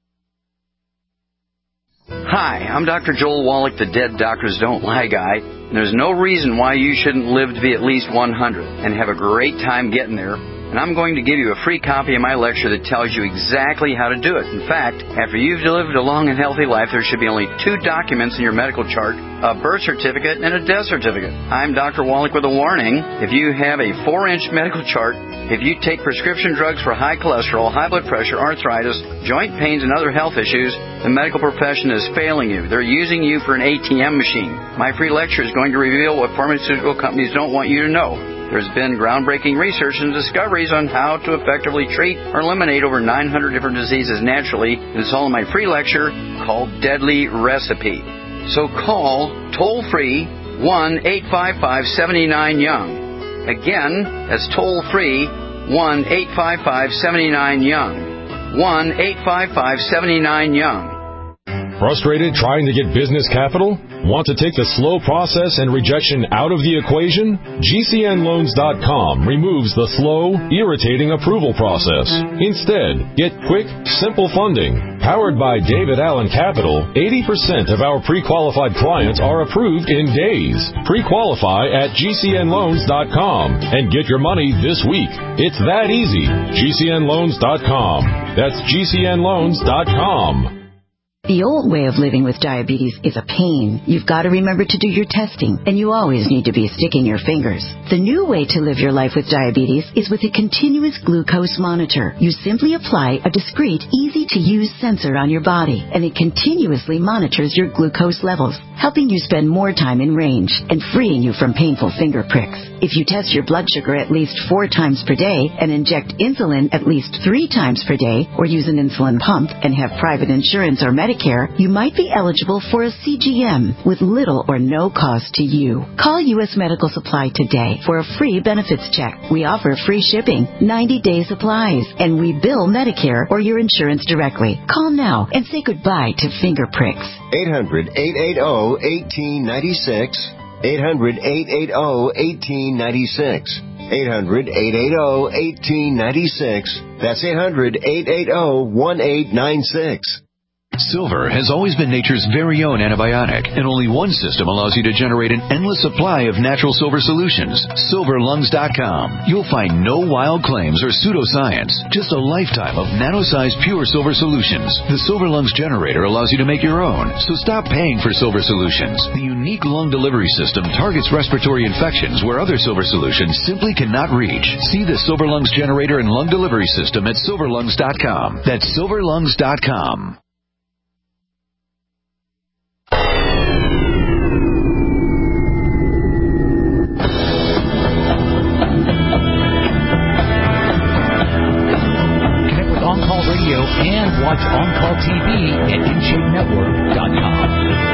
Hi, I'm Doctor Joel Wallach, the Dead Doctors Don't Lie guy. And there's no reason why you shouldn't live to be at least one hundred and have a great time getting there. And I'm going to give you a free copy of my lecture that tells you exactly how to do it. In fact, after you've lived a long and healthy life, there should be only two documents in your medical chart, a birth certificate and a death certificate. I'm Doctor Wallach with a warning. If you have a four-inch medical chart, if you take prescription drugs for high cholesterol, high blood pressure, arthritis, joint pains, and other health issues, the medical profession is failing you. They're using you for an A T M machine. My free lecture is going to reveal what pharmaceutical companies don't want you to know. There's been groundbreaking research and discoveries on how to effectively treat or eliminate over nine hundred different diseases naturally. It's all in my free lecture called Deadly Recipe. So call toll-free one eight five five, seven nine, young. Again, that's toll-free one eight five five, seven nine, young. one eight five five, seven nine, young. Frustrated trying to get business capital? Want to take the slow process and rejection out of the equation? G C N loans dot com removes the slow, irritating approval process. Instead, get quick, simple funding. Powered by David Allen Capital, eighty percent of our pre-qualified clients are approved in days. Pre-qualify at G C N loans dot com and get your money this week. It's that easy. G C N loans dot com. That's G C N loans dot com. The old way of living with diabetes is a pain. You've got to remember to do your testing, and you always need to be sticking your fingers. The new way to live your life with diabetes is with a continuous glucose monitor. You simply apply a discreet, easy-to-use sensor on your body, and it continuously monitors your glucose levels, helping you spend more time in range and freeing you from painful finger pricks. If you test your blood sugar at least four times per day and inject insulin at least three times per day, or use an insulin pump and have private insurance or Medicare, you might be eligible for a C G M with little or no cost to you. Call U S Medical Supply today for a free benefits check. We offer free shipping, ninety-day supplies, and we bill Medicare or your insurance directly. Call now and say goodbye to finger pricks. eight hundred, eight eight zero, one eight nine six. eight hundred, eight eight zero, one eight nine six. eight hundred, eight eight zero, one eight nine six. That's eight hundred, eight eight zero, one eight nine six. Silver has always been nature's very own antibiotic, and only one system allows you to generate an endless supply of natural silver solutions. silver lungs dot com. You'll find no wild claims or pseudoscience, just a lifetime of nano-sized pure silver solutions. The Silver Lungs generator allows you to make your own, so stop paying for silver solutions. The unique lung delivery system targets respiratory infections where other silver solutions simply cannot reach. See the Silver Lungs generator and lung delivery system at silver lungs dot com. That's silver lungs dot com. And watch On Call T V at in shape network dot com.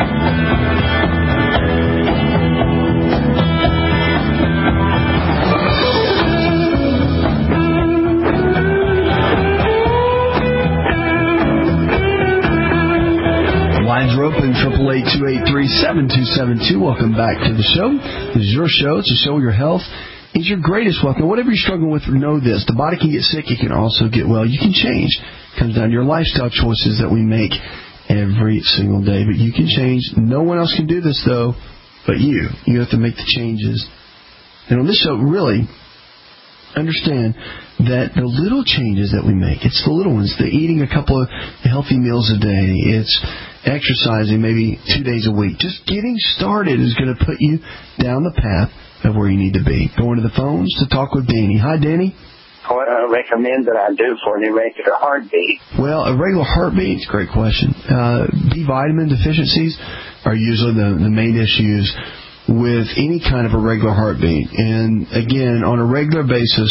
Lines are open, triple eight, two eight three, seven two seven two. Welcome back to the show. This is your show. It's a show where your health is your greatest wealth. Now, whatever you're struggling with, know this. The body can get sick. It can also get well. You can change. It comes down to your lifestyle choices that we make every single day. But you can change. No one else can do this, though, but you. You have to make the changes. And on this show, really, understand that the little changes that we make, it's the little ones, the eating a couple of healthy meals a day, it's exercising maybe two days a week. Just getting started is going to put you down the path of where you need to be. Going to the phones to talk with Danny. Hi, Danny. What do I recommend that I do for an irregular heartbeat? Well, a regular heartbeat, it's a great question. Uh, B vitamin deficiencies are usually the, the main issues with any kind of irregular heartbeat. And again, on a regular basis,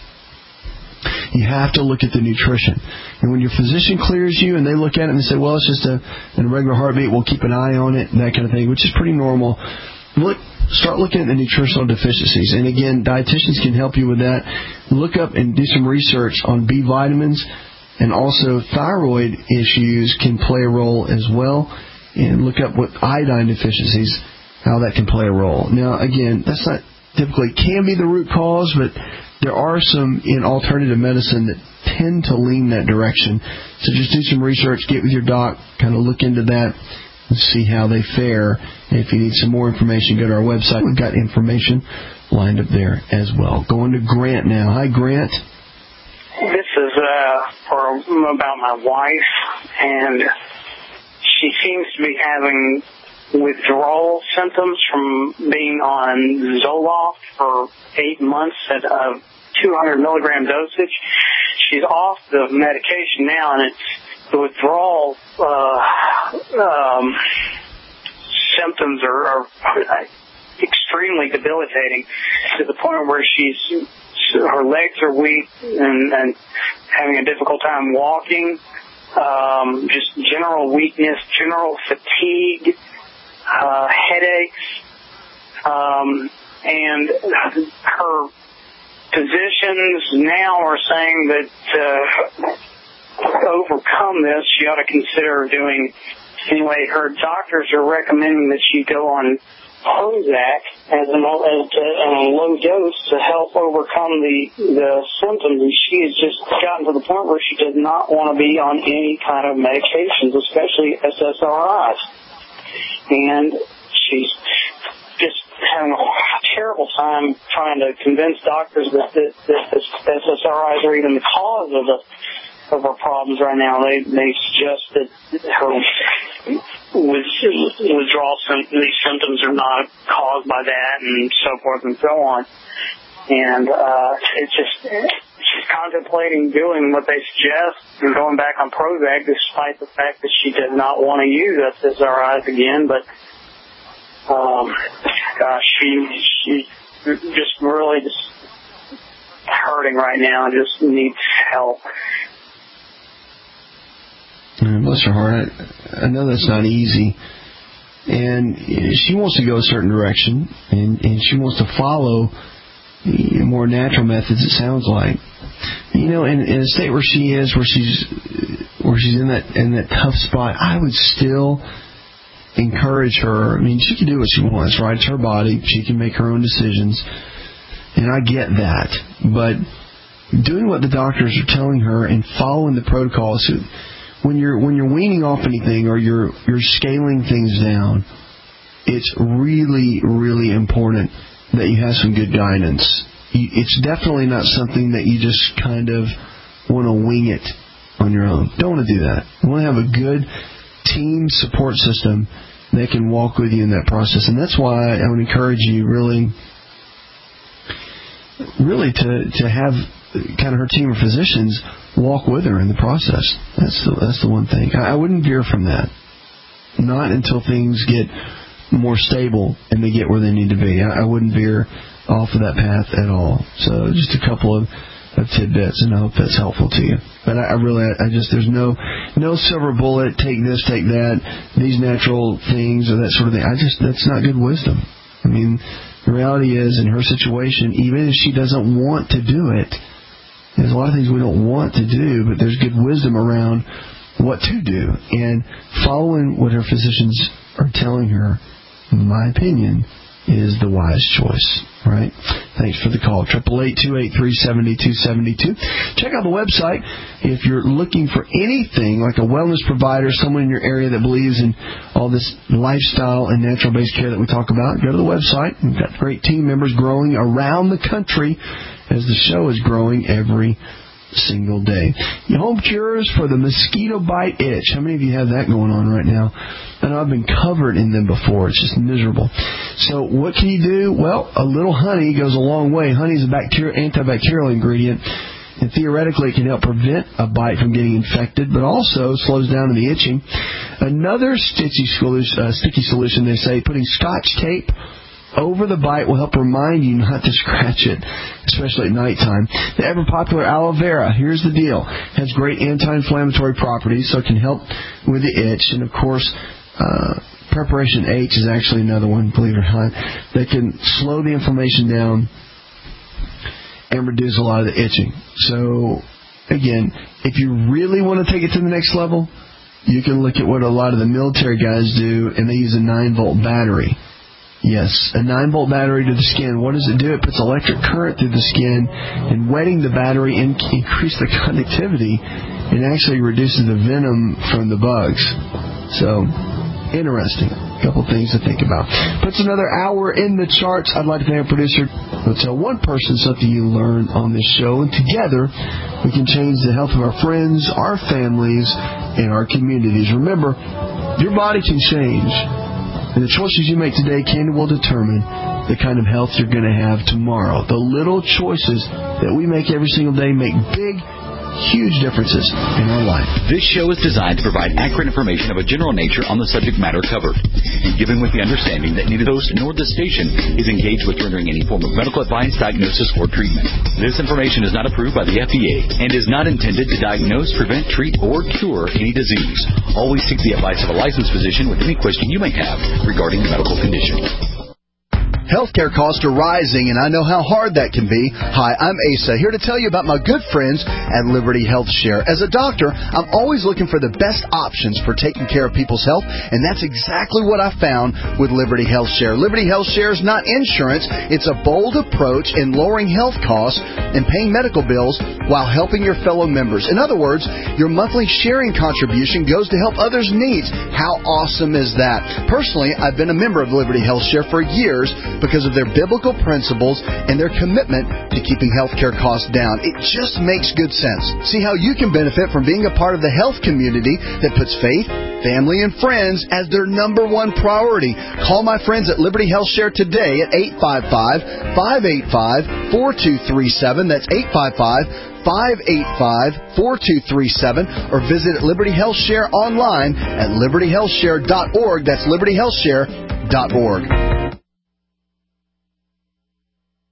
you have to look at the nutrition. And when your physician clears you and they look at it and they say, well, it's just a, an irregular heartbeat, we'll keep an eye on it, and that kind of thing, which is pretty normal. Look, start looking at the nutritional deficiencies. And again, dietitians can help you with that. Look up and do some research on B vitamins, and also thyroid issues can play a role as well. And look up what iodine deficiencies, how that can play a role. Now, again, that's not typically can be the root cause, but there are some in alternative medicine that tend to lean that direction. So just do some research, get with your doc, kind of look into that, and see how they fare. And if you need some more information, go to our website. We've got information lined up there as well. Going to Grant now. Hi, Grant. This is uh, for about my wife, and she seems to be having withdrawal symptoms from being on Zoloft for eight months at a two hundred milligram dosage. She's off the medication now, and it's the withdrawal uh, um, symptoms are, are extremely debilitating to the point where she's her legs are weak and, and having a difficult time walking. Um, just general weakness, general fatigue, uh, headaches, um, and her physicians now are saying that uh, to overcome this, she ought to consider doing, anyway, her doctors are recommending that she go on Prozac as a, as a, a low dose to help overcome the, the symptoms, and she has just gotten to the point where she does not want to be on any kind of medications, especially S S R Is. And she's just having a terrible time trying to convince doctors that, that, that S S R Is are even the cause of the of her problems right now. They they suggest that her withdrawal these symptoms are not caused by that, and so forth and so on. And uh, it's just she's contemplating doing what they suggest and going back on Prozac, despite the fact that she does not want to use S S R Is again. But um, gosh, she she just really just hurting right now and just needs help. Bless her heart. I, I know that's not easy. And she wants to go a certain direction, and, and she wants to follow more natural methods, it sounds like. You know, in, in a state where she is, where she's where she's in that in that tough spot, I would still encourage her. I mean, she can do what she wants, right? It's her body. She can make her own decisions. And I get that. But doing what the doctors are telling her and following the protocols, when you're when you're weaning off anything or you're you're scaling things down, it's really, really important that you have some good guidance. It's definitely not something that you just kind of want to wing it on your own. Don't want to do that. You want to have a good team support system that can walk with you in that process. And that's why I would encourage you really, really to, to have kind of her team of physicians walk with her in the process. That's the, that's the one thing. I, I wouldn't veer from that. Not until things get more stable and they get where they need to be. I, I wouldn't veer off of that path at all. So just a couple of, of tidbits, and I hope that's helpful to you. But I, I really, I just, there's no no silver bullet, take this, take that, these natural things or that sort of thing. I just, that's not good wisdom. I mean, the reality is, in her situation, even if she doesn't want to do it, there's a lot of things we don't want to do, but there's good wisdom around what to do. And following what her physicians are telling her, in my opinion, is the wise choice, right? Thanks for the call. eight eight eight, two eight three, seven two seven two. Check out the website if you're looking for anything like a wellness provider, someone in your area that believes in all this lifestyle and natural-based care that we talk about. Go to the website. We've got great team members growing around the country as the show is growing every single day. Your home cures for the mosquito bite itch. How many of you have that going on right now? I know I've been covered in them before. It's just miserable. So what can you do? Well, a little honey goes a long way. Honey is a bacterial, antibacterial ingredient, and theoretically it can help prevent a bite from getting infected, but also slows down the itching. Another stitchy solution, uh, sticky solution, they say, putting Scotch tape over the bite will help remind you not to scratch it, especially at nighttime. The ever-popular aloe vera, here's the deal, has great anti-inflammatory properties, so it can help with the itch. And, of course, uh, Preparation H is actually another one, believe it or not, that can slow the inflammation down and reduce a lot of the itching. So, again, if you really want to take it to the next level, you can look at what a lot of the military guys do, and they use a nine-volt battery. Yes, a nine-volt battery to the skin. What does it do? It puts electric current through the skin, and wetting the battery and increase the conductivity and actually reduces the venom from the bugs. So, interesting. A couple things to think about. Puts another hour in the charts. I'd like to thank our producer. We'll tell one person something you learned on this show, and together we can change the health of our friends, our families, and our communities. Remember, your body can change. And the choices you make today can and will determine the kind of health you're going to have tomorrow. The little choices that we make every single day make big, huge differences in our life. This show is designed to provide accurate information of a general nature on the subject matter covered, given with the understanding that neither the host nor the station is engaged with rendering any form of medical advice, diagnosis, or treatment. This information is not approved by the F D A and is not intended to diagnose, prevent, treat, or cure any disease. Always seek the advice of a licensed physician with any question you may have regarding a medical condition. Healthcare costs are rising, and I know how hard that can be. Hi, I'm Asa, here to tell you about my good friends at Liberty Health Share. As a doctor, I'm always looking for the best options for taking care of people's health, and that's exactly what I found with Liberty Health Share. Liberty Health Share is not insurance. It's a bold approach in lowering health costs and paying medical bills while helping your fellow members. In other words, your monthly sharing contribution goes to help others' needs. How awesome is that? Personally, I've been a member of Liberty Health Share for years, because of their biblical principles and their commitment to keeping healthcare costs down. It just makes good sense. See how you can benefit from being a part of the health community that puts faith, family, and friends as their number one priority. Call my friends at Liberty Health Share today at eight five five, five eight five, four two three seven. That's eight five five, five eight five, four two three seven, or visit Liberty Health Share online at liberty health share dot org. That's liberty health share dot org.